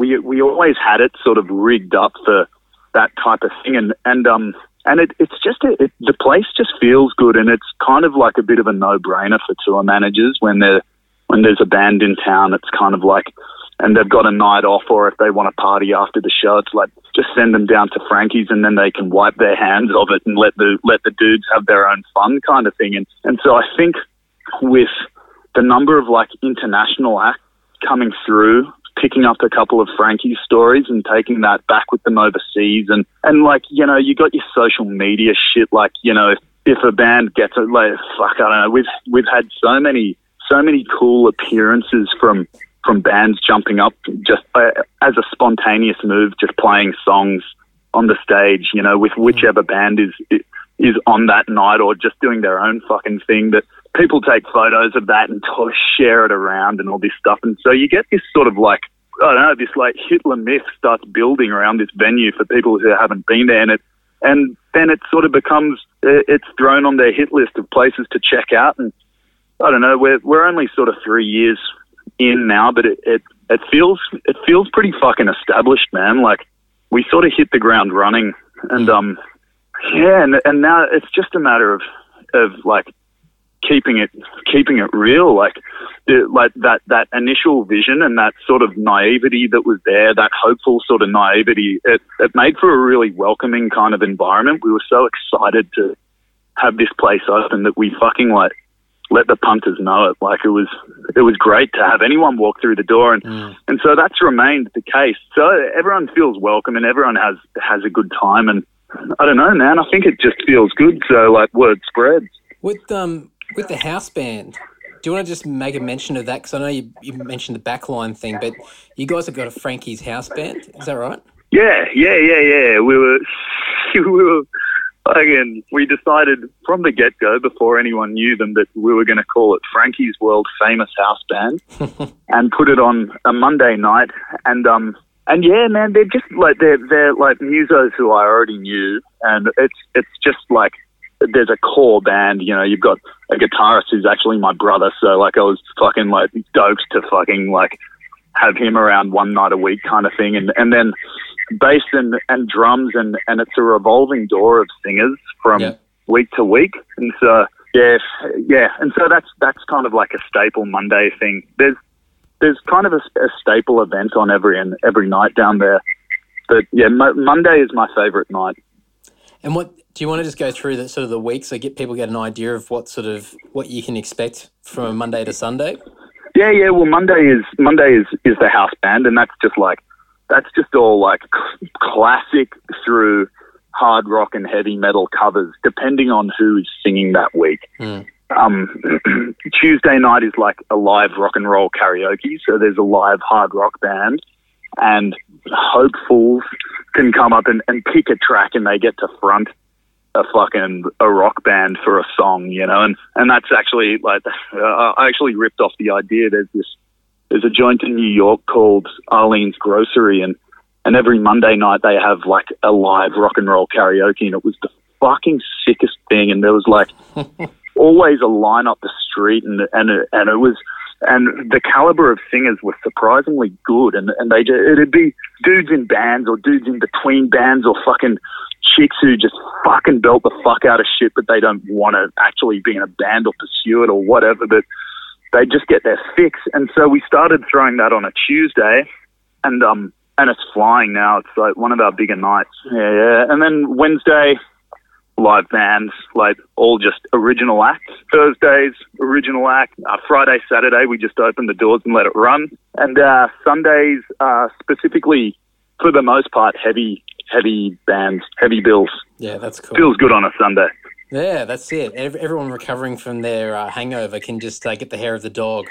Speaker 2: had it sort of rigged up for that type of thing. And it's just, the place just feels good, and it's kind of like a bit of a no-brainer for tour managers when there's a band in town. It's kind of like, and they've got a night off, or if they want to party after the show, it's like, just send them down to Frankie's and then they can wipe their hands of it and let the dudes have their own fun kind of thing. And so I think with the number of like international acts coming through, picking up a couple of Frankie's stories and taking that back with them overseas, and like, you know, you got your social media shit, like, you know, if a band gets it, like, fuck, I don't know, we've had so many cool appearances from bands jumping up just as a spontaneous move, just playing songs on the stage, you know, with whichever band is is on that night or just doing their own fucking thing, that people take photos of that and share it around and all this stuff. And so you get this sort of like, I don't know, this like Hitler myth starts building around this venue for people who haven't been there. And then it sort of becomes, it's thrown on their hit list of places to check out. And I don't know, we're only sort of 3 years in now, but it feels pretty fucking established, man. Like, we sort of hit the ground running, and and now it's just a matter of like keeping it real, like that initial vision and that sort of naivety that was there, that hopeful sort of naivety. It made for a really welcoming kind of environment. We were so excited to have this place open that we fucking like let the punters know it. Like, it was great to have anyone walk through the door, and so that's remained the case. So everyone feels welcome and everyone has a good time, and I don't know, man, I think it just feels good. So like, word spreads.
Speaker 1: With the house band, do you want to just make a mention of that? Because I know you mentioned the backline thing, but you guys have got a Frankie's house band, is that right?
Speaker 2: Yeah. We were again, we decided from the get-go, before anyone knew them, that we were going to call it Frankie's World Famous House Band and put it on a Monday night. And yeah, man, they're just like, they're like musos who I already knew. And it's just like, there's a core band, you know, you've got a guitarist who's actually my brother. So like, I was fucking like stoked to fucking like have him around one night a week kind of thing. And then bass and drums, and it's a revolving door of singers from week to week. And so, yeah. And so that's kind of like a staple Monday thing. There's kind of a staple event on every night down there. But yeah, Monday is my favorite night.
Speaker 1: And what do you want to just go through the sort of the week so people get an idea of what you can expect from Monday to Sunday?
Speaker 2: Yeah. Well, Monday is the house band, and that's just all like classic through hard rock and heavy metal covers, depending on who is singing that week. Tuesday night is like a live rock and roll karaoke, so there's a live hard rock band, and hopefuls can come up and pick a track, and they get to front a rock band for a song, you know, and that's actually like, I actually ripped off the idea. There's a joint in New York called Arlene's Grocery, and every Monday night they have like a live rock and roll karaoke, and it was the fucking sickest thing. And there was like always a line up the street, and it was, and the caliber of singers was surprisingly good, and it'd be dudes in bands or dudes in between bands or fucking chicks who just fucking belt the fuck out of shit, but they don't want to actually be in a band or pursue it or whatever, but they just get their fix. And so we started throwing that on a Tuesday, and it's flying now. It's like one of our bigger nights. Yeah. And then Wednesday, live bands, like all just original acts. Thursdays, original act. Friday, Saturday, we just open the doors and let it run. And Sundays, specifically, for the most part, heavy bands, heavy bills.
Speaker 1: Yeah, that's cool.
Speaker 2: Feels good on a Sunday.
Speaker 1: Yeah, that's it. Everyone recovering from their hangover can just get the hair of the dog.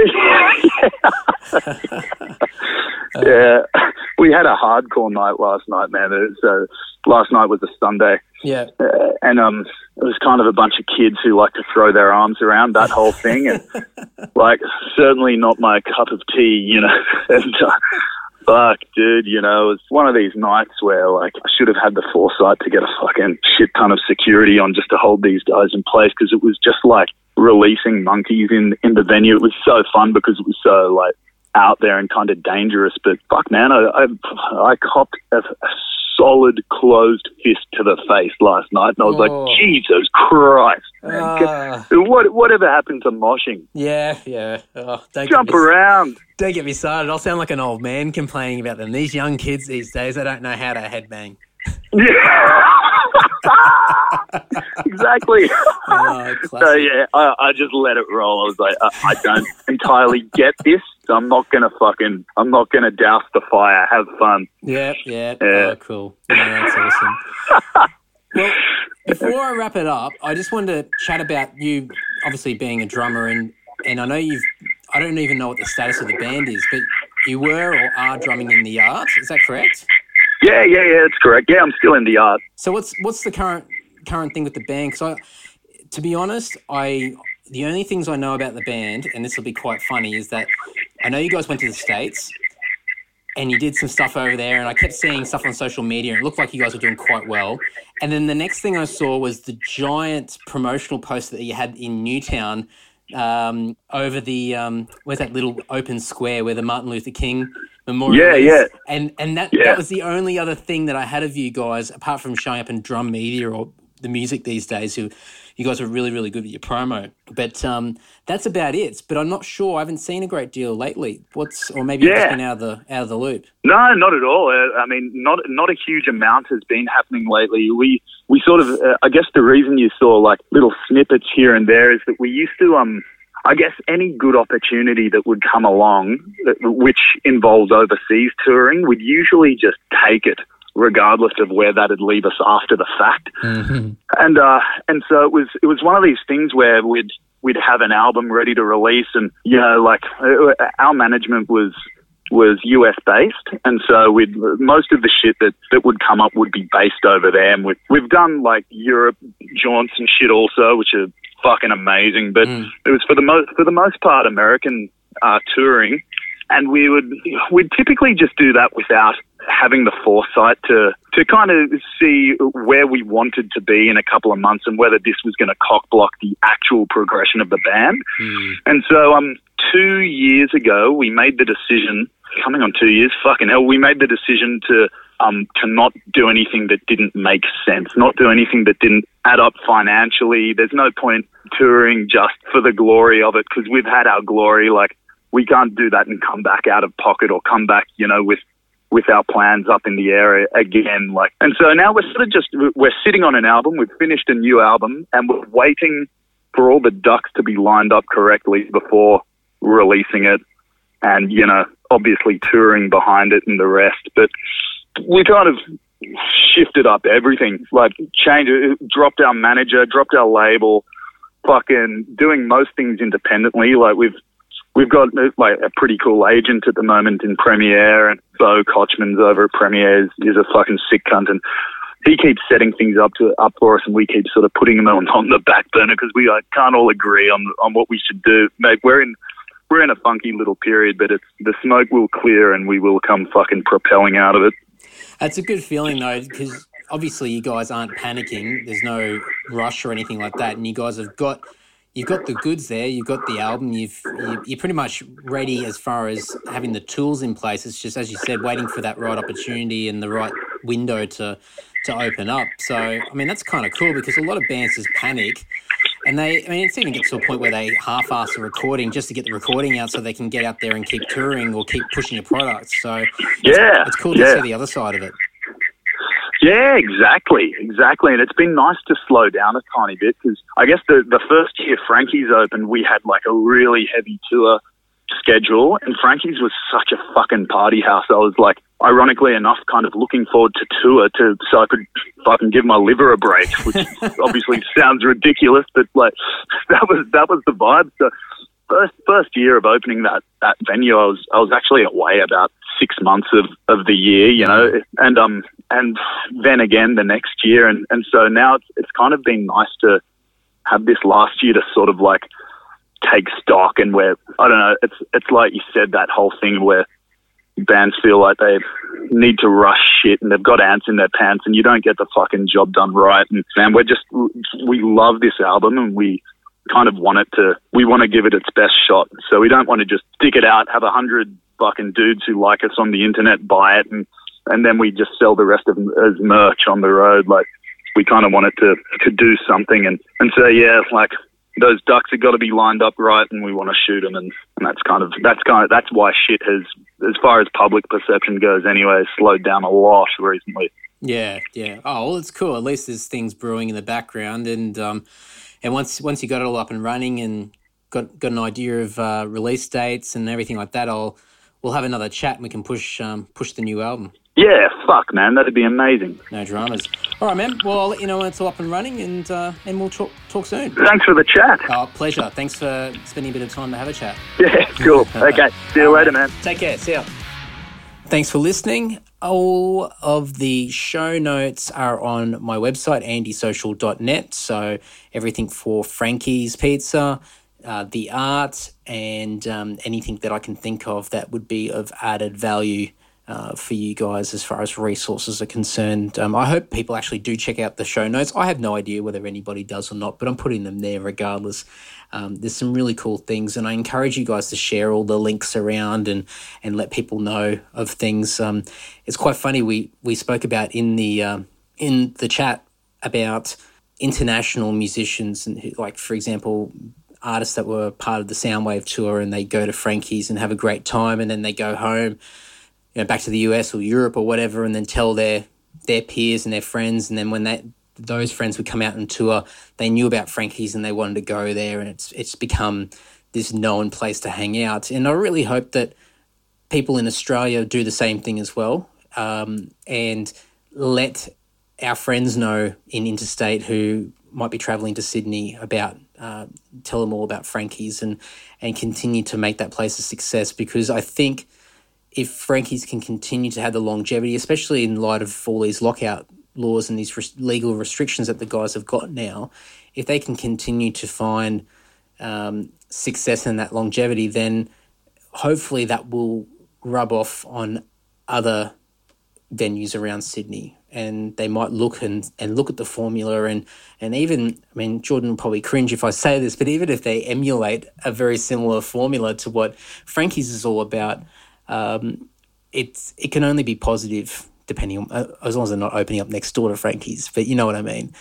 Speaker 2: Yeah. We had a hardcore night last night, man. So last night was a Sunday.
Speaker 1: Yeah.
Speaker 2: And it was kind of a bunch of kids who like to throw their arms around, that whole thing. And like, certainly not my cup of tea, you know. And fuck, dude, you know, it's one of these nights where, like, I should have had the foresight to get a fucking shit ton of security on just to hold these guys in place, because it was just like releasing monkeys in the venue. It was so fun because it was so, like, out there and kind of dangerous. But fuck, man, I copped a solid closed fist to the face last night, and I was like, Jesus Christ, man. Whatever happened to moshing?
Speaker 1: Yeah. Oh,
Speaker 2: jump around.
Speaker 1: Don't get me started. I'll sound like an old man complaining about them. These young kids these days, they don't know how to headbang.
Speaker 2: Yeah. Exactly. So yeah, I just let it roll. I was like, I don't entirely get this, so I'm not gonna douse the fire. Have fun.
Speaker 1: Yeah. Oh, cool. Yeah, that's awesome. Well, before I wrap it up, I just wanted to chat about you obviously being a drummer, and I know I don't even know what the status of the band is, but you were or are drumming in the Art. Is that correct?
Speaker 2: Yeah, that's correct. Yeah, I'm still in the Art.
Speaker 1: So what's the current current thing with the band? Because to be honest, the only things I know about the band, and this will be quite funny, is that I know you guys went to the States and you did some stuff over there, and I kept seeing stuff on social media and it looked like you guys were doing quite well. And then the next thing I saw was the giant promotional poster that you had in Newtown over the where's that little open square where the Martin Luther King Memorial is. And that was the only other thing that I had of you guys, apart from showing up in Drum Media or the music these days, who you guys are really, really good with your promo. But that's about it. But I'm not sure. I haven't seen a great deal lately. Or maybe you've just been out of the loop.
Speaker 2: No, not at all. I mean, not a huge amount has been happening lately. We sort of, I guess the reason you saw like little snippets here and there is that we used to, I guess any good opportunity that would come along, which involves overseas touring, we'd usually just take it, regardless of where that'd leave us after the fact. Mm-hmm. And so it was one of these things where we'd have an album ready to release, and like our management was US based, and so most of the shit that would come up would be based over there. And we've done like Europe jaunts and shit also, which are fucking amazing. But it was for the most part American touring, and we'd typically just do that without having the foresight to kind of see where we wanted to be in a couple of months and whether this was going to cock block the actual progression of the band. And so 2 years ago we made the decision, coming on 2 years, fucking hell, we made the decision to not do anything that didn't make sense, not do anything that didn't add up financially. There's no point touring just for the glory of it, because we've had our glory. Like, we can't do that and come back out of pocket or come back, with our plans up in the air again. Like, and so now we're sitting on an album. We've finished a new album and we're waiting for all the ducks to be lined up correctly before releasing it. And, obviously touring behind it and the rest. But we kind of shifted up everything, like dropped our manager, dropped our label, fucking doing most things independently. Like we've got like a pretty cool agent at the moment in Premiere, and Bo Kochman's over at Premiere is a fucking sick cunt, and he keeps setting things up for us, and we keep sort of putting them on the back burner because we can't all agree on what we should do. Mate, we're in a funky little period, but the smoke will clear and we will come fucking propelling out of it.
Speaker 1: That's a good feeling though, because obviously you guys aren't panicking. There's no rush or anything like that, and you guys you've got the goods there. You've got the album. You're pretty much ready as far as having the tools in place. It's just, as you said, waiting for that right opportunity and the right window to open up. So, I mean, that's kind of cool, because a lot of bands just panic, and it even gets to a point where they half-ass a recording just to get the recording out so they can get out there and keep touring or keep pushing your products. So, it's cool to see the other side of it.
Speaker 2: Yeah, exactly. And it's been nice to slow down a tiny bit, because I guess the first year Frankie's opened, we had like a really heavy tour schedule, and Frankie's was such a fucking party house. I was like, ironically enough, kind of looking forward to tour so I could fucking give my liver a break, which obviously sounds ridiculous, but like that was the vibe. So first year of opening that venue, I was actually away about 6 months of the year, and then again the next year, and so now it's kind of been nice to have this last year to sort of like take stock, and where, I don't know, it's like you said, that whole thing where bands feel like they need to rush shit and they've got ants in their pants and you don't get the fucking job done right. And man, we love this album, and we kind of want to give it its best shot. So we don't want to just stick it out, have 100 fucking dudes who like us on the internet buy it, and then we just sell the rest of them as merch on the road. Like, we kind of want it to do something, and so yeah, like those ducks have got to be lined up right, and we want to shoot them, and that's why shit has, as far as public perception goes anyway, slowed down a lot recently. Yeah.
Speaker 1: Oh, well, it's cool. At least there's things brewing in the background, and once you got it all up and running and got an idea of release dates and everything like that, we'll have another chat and we can push the new album.
Speaker 2: Yeah, fuck, man, that'd be amazing.
Speaker 1: No dramas. All right, man. Well, I'll let you know when it's all up and running, and we'll talk soon.
Speaker 2: Thanks for the chat.
Speaker 1: Oh, pleasure. Thanks for spending a bit of time to have a chat.
Speaker 2: Yeah, cool. Okay, see you later, man.
Speaker 1: Take care. See ya. Thanks for listening. All of the show notes are on my website, andysocial.net. So everything for Frankie's Pizza, the art, and anything that I can think of that would be of added value for you guys as far as resources are concerned. I hope people actually do check out the show notes. I have no idea whether anybody does or not, but I'm putting them there regardless. There's some really cool things, and I encourage you guys to share all the links around and let people know of things. It's quite funny. We spoke about in the chat about international musicians and like, for example, artists that were part of the Soundwave tour, and they go to Frankie's and have a great time, and then they go home, back to the US or Europe or whatever, and then tell their peers and their friends, and then when those friends would come out on tour, they knew about Frankie's and they wanted to go there, and it's become this known place to hang out. And I really hope that people in Australia do the same thing as well, and let our friends know in interstate who might be travelling to Sydney about, tell them all about Frankie's and continue to make that place a success, because I think if Frankie's can continue to have the longevity, especially in light of all these lockout laws and these legal restrictions that the guys have got now, if they can continue to find success in that longevity, then hopefully that will rub off on other venues around Sydney, and they might look and look at the formula and even, I mean, Jordan will probably cringe if I say this, but even if they emulate a very similar formula to what Frankie's is all about, it can only be positive, depending on, as long as they're not opening up next door to Frankie's, but you know what I mean.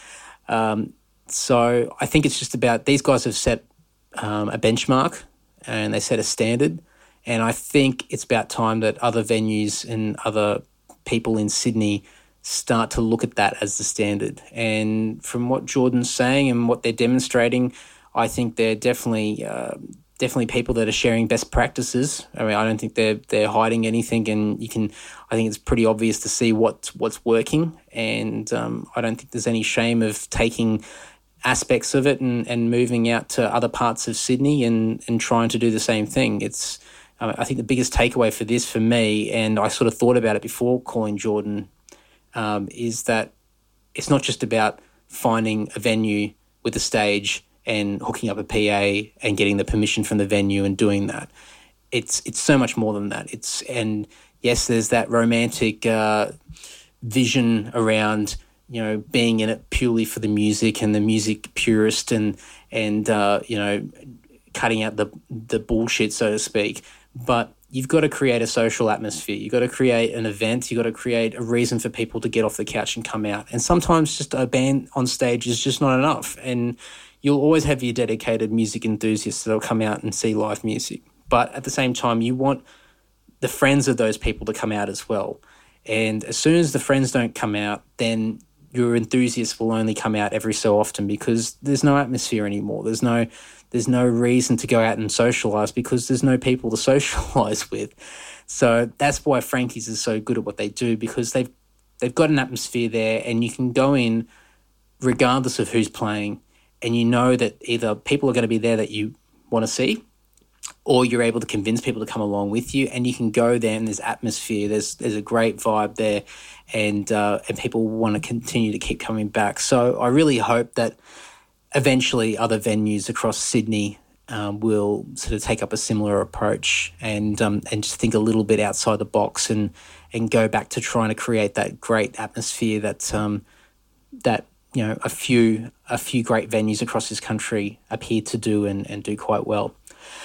Speaker 1: So I think it's just about, these guys have set a benchmark and they set a standard, and I think it's about time that other venues and other people in Sydney start to look at that as the standard. And from what Jordan's saying and what they're demonstrating, I think they're definitely people that are sharing best practices. I mean, I don't think they're hiding anything, and I think it's pretty obvious to see what's working, and I don't think there's any shame of taking aspects of it and moving out to other parts of Sydney and trying to do the same thing. I think the biggest takeaway for this for me, and I sort of thought about it before calling Jordan, is that it's not just about finding a venue with a stage and hooking up a PA and getting the permission from the venue and doing that. It's so much more than that. And yes, there's that romantic vision around, being in it purely for the music and the music purist and cutting out the bullshit, so to speak. But you've got to create a social atmosphere. You've got to create an event. You've got to create a reason for people to get off the couch and come out. And sometimes just a band on stage is just not enough. And you'll always have your dedicated music enthusiasts that'll come out and see live music. But at the same time, you want the friends of those people to come out as well. And as soon as the friends don't come out, then your enthusiasts will only come out every so often, because there's no atmosphere anymore. There's no reason to go out and socialise, because there's no people to socialise with. So that's why Frankie's is so good at what they do, because they've got an atmosphere there, and you can go in regardless of who's playing, and you know that either people are going to be there that you want to see, or you're able to convince people to come along with you, and you can go there and there's atmosphere, there's a great vibe there, and people want to continue to keep coming back. So I really hope that eventually other venues across Sydney will sort of take up a similar approach and just think a little bit outside the box and go back to trying to create that great atmosphere that a few great venues across this country appear to do and do quite well.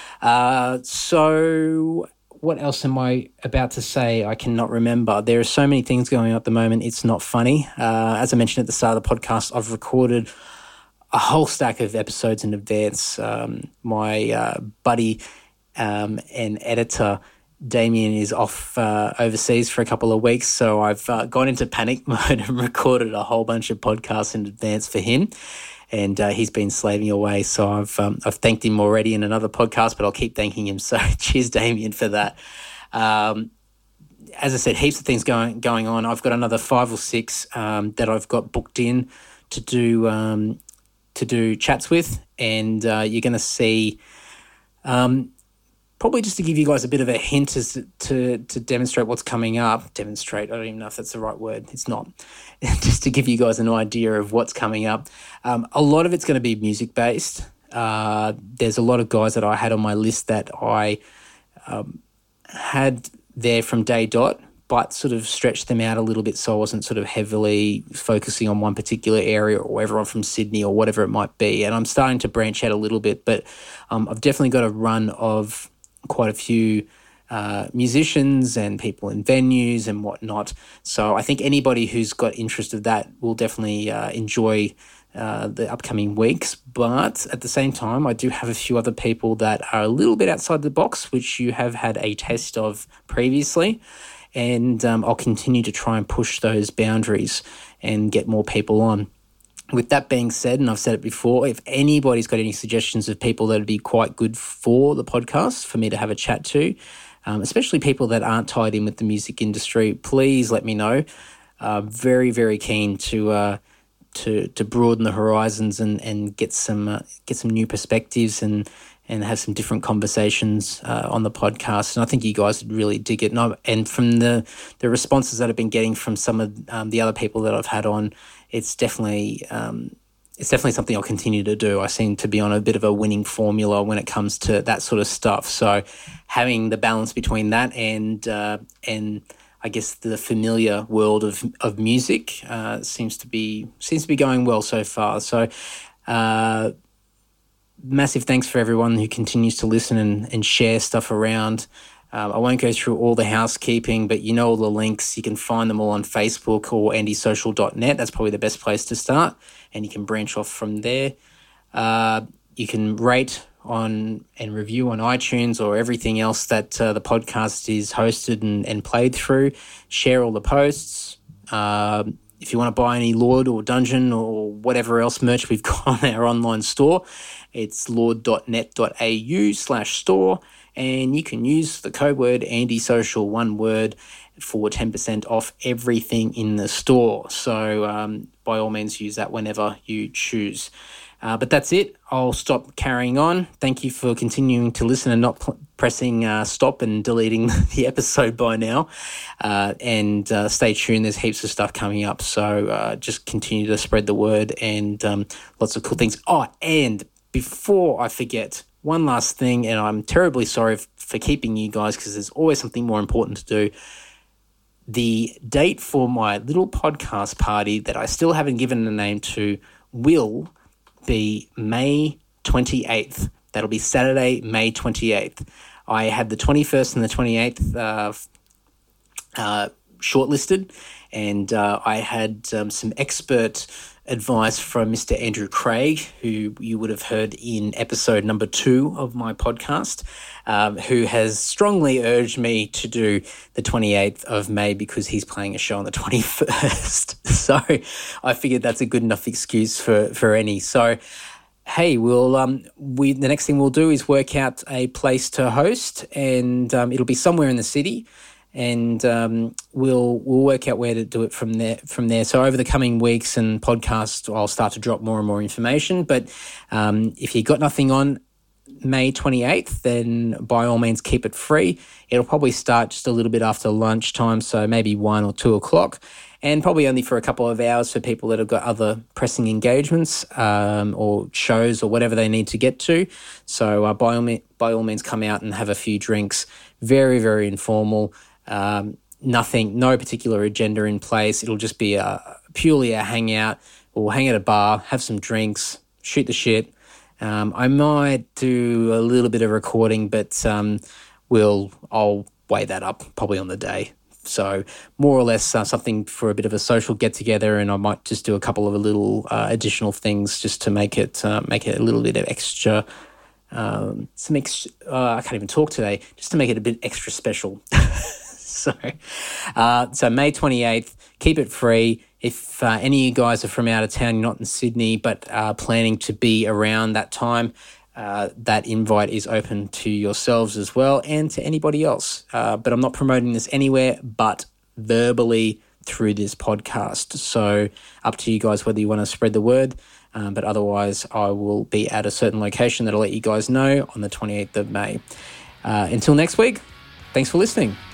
Speaker 1: So what else am I about to say? I cannot remember. There are so many things going on at the moment. It's not funny. As I mentioned at the start of the podcast, I've recorded a whole stack of episodes in advance. My buddy and editor, Damien, is off overseas for a couple of weeks, so I've gone into panic mode and recorded a whole bunch of podcasts in advance for him, and he's been slaving away. So I've thanked him already in another podcast, but I'll keep thanking him. So cheers, Damien, for that. As I said, heaps of things going on. I've got another 5 or 6 that I've got booked in to do chats with, and you're going to see probably just to give you guys a bit of a hint as to demonstrate what's coming up. Demonstrate, I don't even know if that's the right word. It's not. Just to give you guys an idea of what's coming up. A lot of it's going to be music-based. There's a lot of guys that I had on my list that I had there from day dot, but sort of stretched them out a little bit so I wasn't sort of heavily focusing on one particular area or everyone from Sydney or whatever it might be. And I'm starting to branch out a little bit, but I've definitely got a run of quite a few musicians and people in venues and whatnot. So I think anybody who's got interest of that will definitely enjoy the upcoming weeks. But at the same time, I do have a few other people that are a little bit outside the box, which you have had a taste of previously. And I'll continue to try and push those boundaries and get more people on. With that being said, and I've said it before, if anybody's got any suggestions of people that would be quite good for the podcast for me to have a chat to, especially people that aren't tied in with the music industry, please let me know. Very, very keen to broaden the horizons and get some new perspectives and have some different conversations on the podcast. And I think you guys would really dig it. And from the responses that I've been getting from some of the other people that I've had on, it's definitely something I'll continue to do. I seem to be on a bit of a winning formula when it comes to that sort of stuff. So having the balance between that and I guess the familiar world of music seems to be going well so far. So massive thanks for everyone who continues to listen and share stuff around. I won't go through all the housekeeping, but you know all the links. You can find them all on Facebook or andysocial.net. That's probably the best place to start, and you can branch off from there. You can rate on and review on iTunes or everything else that the podcast is hosted and played through. Share all the posts. If you want to buy any Lord or Dungeon or whatever else merch we've got on our online store, it's lord.net.au/store, and you can use the code word AndySocial, one word, for 10% off everything in the store. So by all means, use that whenever you choose. But that's it. I'll stop carrying on. Thank you for continuing to listen and not pressing stop and deleting the episode by now. And stay tuned. There's heaps of stuff coming up. So just continue to spread the word and lots of cool things. Oh, and before I forget, one last thing, and I'm terribly sorry for keeping you guys because there's always something more important to do. The date for my little podcast party that I still haven't given a name to will be May 28th. That'll be Saturday, May 28th. I had the 21st and the 28th shortlisted, and I had some expert advice from Mr. Andrew Craig, who you would have heard in episode number 2 of my podcast, who has strongly urged me to do the 28th of May because he's playing a show on the 21st. So I figured that's a good enough excuse for any. So, hey, the next thing we'll do is work out a place to host, and it'll be somewhere in the city. And we'll work out where to do it from there. So over the coming weeks and podcasts, I'll start to drop more and more information. But if you got nothing on May 28th, then by all means keep it free. It'll probably start just a little bit after lunchtime, so maybe 1 or 2 o'clock, and probably only for a couple of hours for people that have got other pressing engagements or shows or whatever they need to get to. So by all means come out and have a few drinks. Very, very informal. No particular agenda in place. It'll just be purely a hangout. We'll hang at a bar, have some drinks, shoot the shit. I might do a little bit of recording, but I'll weigh that up probably on the day. So more or less something for a bit of a social get together, and I might just do a couple of little additional things just to make it a little bit of extra. I can't even talk today. Just to make it a bit extra special. So May 28th, keep it free. If any of you guys are from out of town, you're not in Sydney, but planning to be around that time, that invite is open to yourselves as well and to anybody else. But I'm not promoting this anywhere but verbally through this podcast. So up to you guys whether you want to spread the word. But otherwise, I will be at a certain location that I'll let you guys know on the 28th of May. Until next week, thanks for listening.